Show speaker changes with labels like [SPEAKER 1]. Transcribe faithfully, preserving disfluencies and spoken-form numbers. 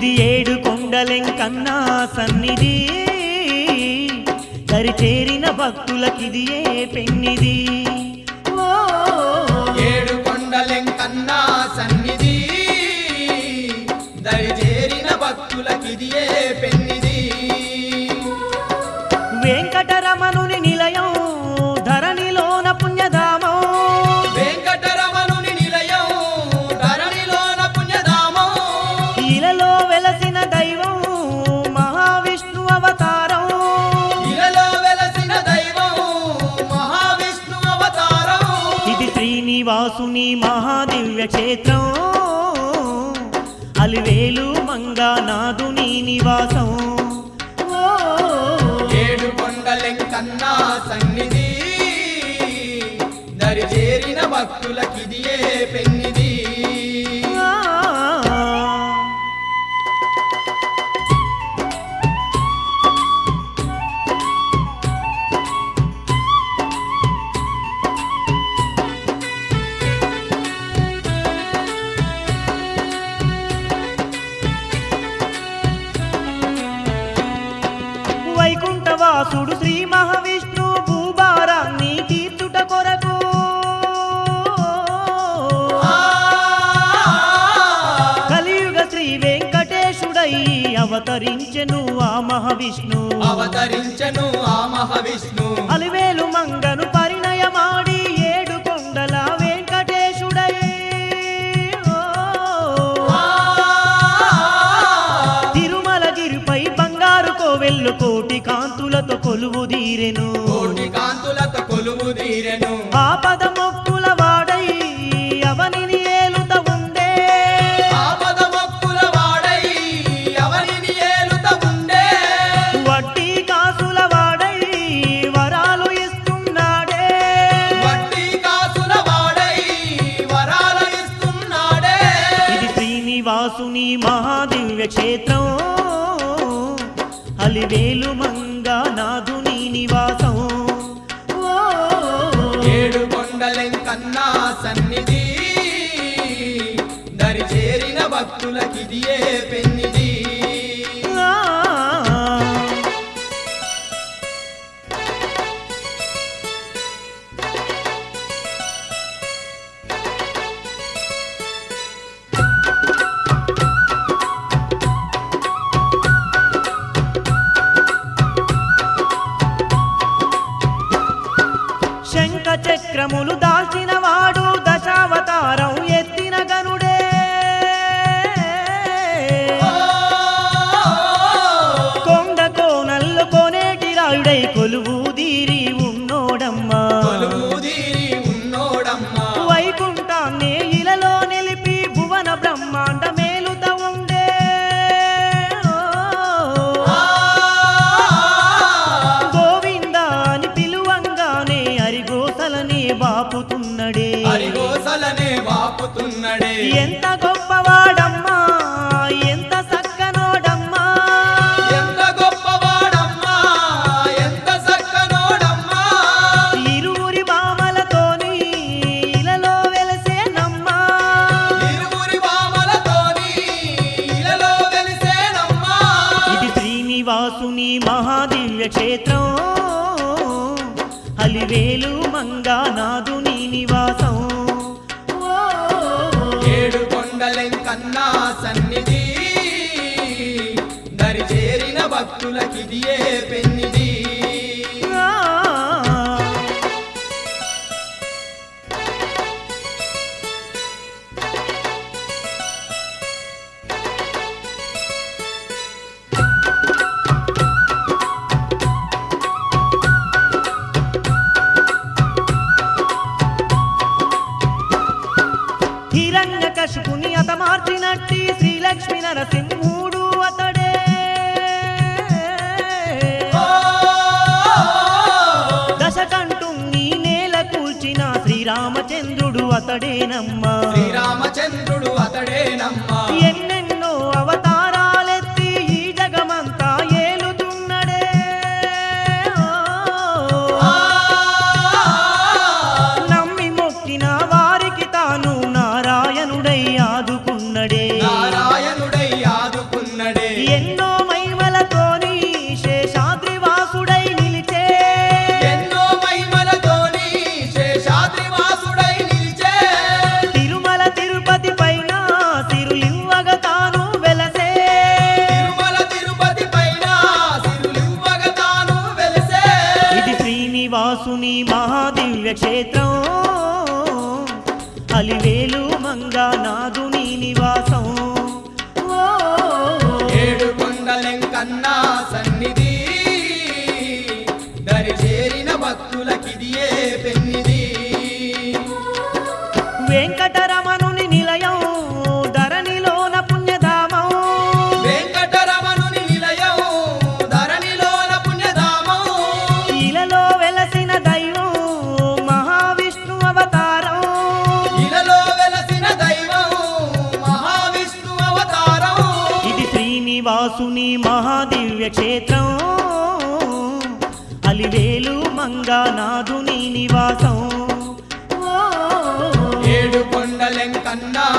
[SPEAKER 1] ఇది ఏడు కొండలెంకన్నా సన్నిధి, దరిచేరిన భక్తులకిది ఏ పెన్నిది.
[SPEAKER 2] ఏడు కొండలెంకన్నా సన్నిధి, దరిచేరిన భక్తులకిది ఏ పెన్నిది.
[SPEAKER 1] వెంకటరమణుని నిలయం ధరణిలోన పుణ్యధామం,
[SPEAKER 2] వెంకటరమణుని నిలయం ధరణిలోన పుణ్యధామం.
[SPEAKER 1] ఇలలో వెలసిన దైవం మహావిష్ణు అవతారం,
[SPEAKER 2] ఇలలో వెలసిన దైవం మహావిష్ణు అవతారం.
[SPEAKER 1] ఇది శ్రీనివాసుని మహాదివ్య క్షేత్రం, అలివేలు మంగానాథుని నివాసం.
[SPEAKER 2] ఏడు కొండలెంకన్నా సన్నిధి, దరిచేరిన భక్తులకిది ఏ పెన్నిది.
[SPEAKER 1] వైకుంఠవాసుడు శ్రీ మహావిష్ణు భూభారాన్ని తీర్చుట కొరకు కలియుగ శ్రీ వెంకటేశుడై అవతరించెను ఆ మహావిష్ణు,
[SPEAKER 2] అవతరించెను ఆ మహావిష్ణు.
[SPEAKER 1] అలివేలు మంగను పరిణయమాడి ఏడు కొండల వెంకటేశుడై తిరుమలగిరిపై బంగారు కోవెల్లు కోటి కాంతులతో కొలువు దీరెను,
[SPEAKER 2] కోటి కాంతులతో కొలువు తీరెను.
[SPEAKER 1] ఆపద మొక్కుల వాడై అవనిని ఏలుత ఉండే,
[SPEAKER 2] ఆపద మొక్కుల వాడై అవనిని ఏలుత ఉండే.
[SPEAKER 1] వడ్డీ కాసుల వాడై వరాలు ఇస్తున్నాడే,
[SPEAKER 2] వడ్డీ కాసుల వాడై వరాలు ఇస్తున్నాడే.
[SPEAKER 1] ఇది శ్రీనివాసుని మహాదివ్య క్షేత్రం, అలివేలు మంగానాథుని నివాసం.
[SPEAKER 2] ఏడు కొండలెంకన్నా సన్నిధి, దరిచేరిన భక్తులకిది ఏ పెన్నిది.
[SPEAKER 1] శంఖ చక్రములు దాల్చిన వాడు దశావతారం ఎత్తిన గనుడే, కొండ కోనల్లు కొనేటి రాయుడై కొలువు దీరి ఉన్నోడమ్మా,
[SPEAKER 2] కొలువు తీరి ఉన్నోడమ్మా.
[SPEAKER 1] వైకుంఠాన్ని ఇలలో నిలిపి భువన బ్రహ్మాండ మేలుత ఉండే. గోవింద అని పిలువంగానే అరిగోసలని బాపుతున్నడే,
[SPEAKER 2] హరిగోసలనే వాపుతున్నడే.
[SPEAKER 1] ఎంత గొప్పవాడమ్మా ఎంత సక్కనోడమ్మా,
[SPEAKER 2] ఎంత గొప్పవాడమ్మా ఎంత చక్కనోడమ్మా.
[SPEAKER 1] ఇరువురి బామలతోని ఇలలో వెలసేనమ్మా,
[SPEAKER 2] ఇరువురి బామలతోని ఇలలో వెలిసేనమ్మా.
[SPEAKER 1] ఇది శ్రీనివాసుని మహాదివ్య క్షేత్రం, అలివేలు మంగానాథుని నివాసం.
[SPEAKER 2] ఏడు కొండలెంకన్నా సన్నిధి, దరిచేరిన భక్తులకిది ఏ పెన్నిది.
[SPEAKER 1] హిరణ్యకశిపుని అతమార్చినట్టి శ్రీలక్ష్మీ నరసింహుడు అతడే, దశకంఠుని నేల కూల్చిన శ్రీరామచంద్రుడు అతడేనమ్మా,
[SPEAKER 2] శ్రీరామచంద్రుడు అతడేనమ్మా.
[SPEAKER 1] ఎన్నెన్నో అవతారాలెత్తి ఈ జగమంతా ఏలుతున్నడే. నమ్మి మొక్కిన వారికి తాను నారాయణుడై ఆదుకున్నడే,
[SPEAKER 2] నారాయణుడై ఆదుకున్న
[SPEAKER 1] క్షేత్రం అలివేలు మంగానాథుని నివాసం ఓ
[SPEAKER 2] ఏడు కొండలెంకన్నా సన్నిధి దరి చేరిన భక్తులకిదియే పెన్నిది
[SPEAKER 1] వెంకటరమణుని నిలయం ధరణిలోన పుణ్యధామం
[SPEAKER 2] వెంకటరమణుని నిలయం ధరణిలోన పుణ్యధామం
[SPEAKER 1] ఇలలో వెలసిన దైవం మహావిష్ణు అవతారం
[SPEAKER 2] ఇలలో వెలసిన దైవం మహావిష్ణు అవతారం
[SPEAKER 1] ఇది శ్రీనివాసుని మహాదివ్య క్షేత్రం అలివేలు మంగానాథుని నివాసం ఓ
[SPEAKER 2] ఏడు కొండలెంకన్నా